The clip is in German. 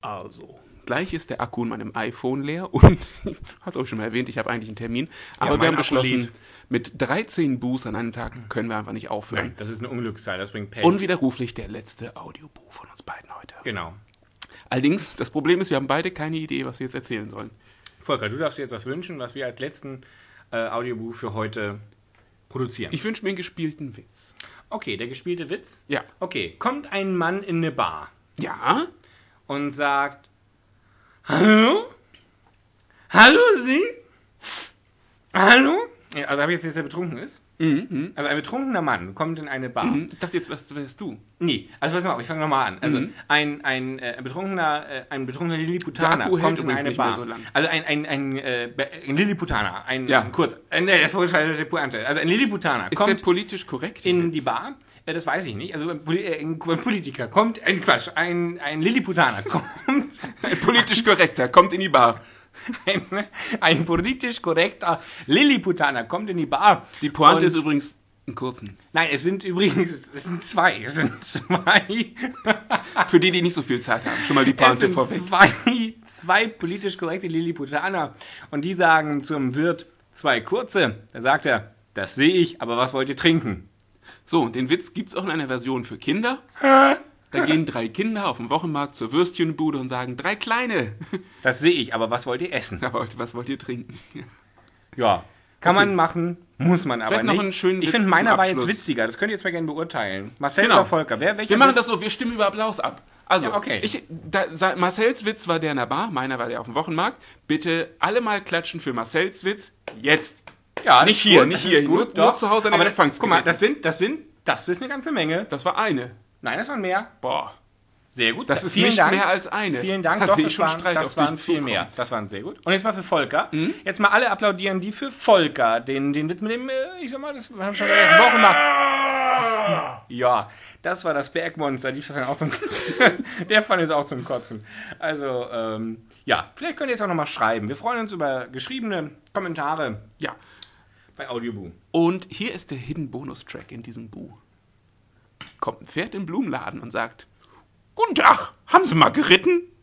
Also, gleich ist der Akku in meinem iPhone leer und, hat euch schon mal erwähnt, ich habe eigentlich einen Termin. Aber Ja, wir haben mein Akku beschlossen, lädt. mit 13 Boos an einem Tag können wir einfach nicht aufhören. Nein, das ist eine Unglückszahl, das bringt Pech. Unwiderruflich der letzte Audioboo von uns beiden heute. Genau. Allerdings, das Problem ist, wir haben beide keine Idee, was wir jetzt erzählen sollen. Volker, du darfst dir jetzt was wünschen, was wir als letzten Audiobuch für heute produzieren. Ich wünsche mir einen gespielten Witz. Okay, der gespielte Witz? Ja. Okay, kommt ein Mann in eine Bar Ja? und sagt: Hallo? Hallo, Sie? Hallo? Ja, also habe ich jetzt der betrunken ist? Mhm. Also ein betrunkener Mann kommt in eine Bar. Ich dachte jetzt, was wärst du? Nee, also pass mal auf, ich fange nochmal an. Also ein betrunkener Lilliputaner Der Akku hält kommt in übrigens eine nicht mehr Bar. so lang. Also ein Lilliputaner, Ja. das war die Pointe. Also ein Lilliputaner Ist der kommt politisch korrekt? in die Bar, das weiß ich nicht, also ein Politiker kommt, ein Lilliputaner kommt, Ein politisch korrekter, kommt in die Bar. ein politisch korrekter Lilliputaner kommt in die Bar. Die Pointe Und- ist übrigens einen kurzen. Nein, es sind zwei. Für die nicht so viel Zeit haben. Schon mal die Es Pointe sind vorweg. zwei politisch korrekte Lilliputaner und die sagen zum Wirt zwei kurze. Da sagt er: Das sehe ich, aber was wollt ihr trinken? So, den Witz gibt's auch in einer Version für Kinder. Da gehen 3 Kinder auf dem Wochenmarkt zur Würstchenbude und sagen, 3 kleine. Das sehe ich, aber was wollt ihr essen? Aber was wollt ihr trinken? Ja, kann Okay. man machen, muss man aber Vielleicht noch nicht. einen schönen Ich Witz finde, zum meiner war jetzt Abschluss. witziger. Das könnt ihr jetzt mal gerne beurteilen. Marcel Genau. oder Volker? Welcher Wir machen Witz? das so, wir stimmen über Applaus ab. Also, Ja, okay. Marcells Witz war der in der Bar, meiner war der auf dem Wochenmarkt. Bitte alle mal klatschen für Marcells Witz. Jetzt. Ja, das Nicht ist hier, gut, nicht das hier. ist gut, Nur doch. zu Hause an den Aber Empfangsgeräten. Guck mal, das ist eine ganze Menge. Das war eine. Nein, das waren mehr. Boah. Sehr gut. Das ist Vielen nicht Dank. mehr als eine. Vielen Dank, Da doch, sehe das ich schon waren, Streit das auf waren dich viel zukommen. mehr. Das waren sehr gut. Und jetzt mal für Volker. Jetzt mal alle applaudieren, die für Volker den Witz mit dem, ich sag mal, das haben wir schon letzte Woche gemacht. Ja, das war das Bergmonster. Die fand auch zum, der fand es auch zum Kotzen. Also, ja, vielleicht könnt ihr es auch nochmal schreiben. Wir freuen uns über geschriebene Kommentare Ja. bei Audioboo. Und hier ist der Hidden Bonus Track in diesem Bu. Kommt ein Pferd im Blumenladen und sagt, Guten Tag, haben Sie mal geritten?